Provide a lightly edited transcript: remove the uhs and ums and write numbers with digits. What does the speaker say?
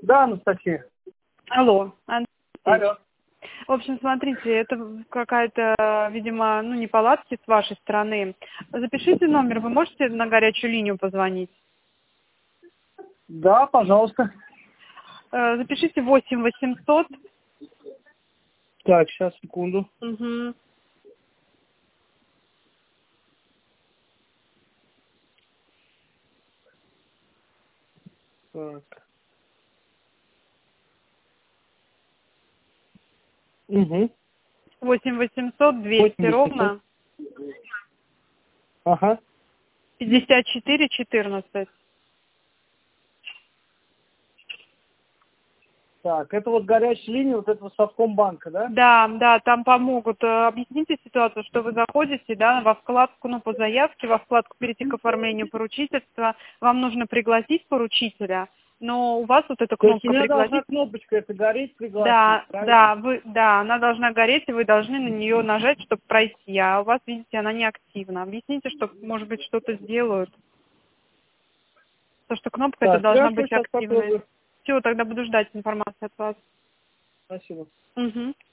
Да, Анастасия. Алло, Андрей. Алло. В общем, смотрите, это какая-то, видимо, неполадки с вашей стороны. Запишите номер, вы можете на горячую линию позвонить? Да, пожалуйста. Запишите 8 800. Так, сейчас, секунду. Угу. Так. Угу. 8 800 200 ровно Ага. 54 14. Так, это вот горячая линия вот этого Совкомбанка, да? Да, да, там помогут. Объясните ситуацию, что вы заходите, да, во вкладку, по заявке, во вкладку перейти к оформлению поручительства. Вам нужно пригласить поручителя, но у вас вот эта То есть у кнопка меня должна «Пригласить». кнопочка это гореть, пригласить, Да, правильно? да, она должна гореть, и вы должны на нее нажать, чтобы пройти. А у вас, видите, она не активна. Объясните, что, может быть, что-то сделают. То, что кнопка эта Так, должна хорошо, быть сейчас активной. попробую. Все, тогда буду ждать информации от вас. Спасибо. Угу.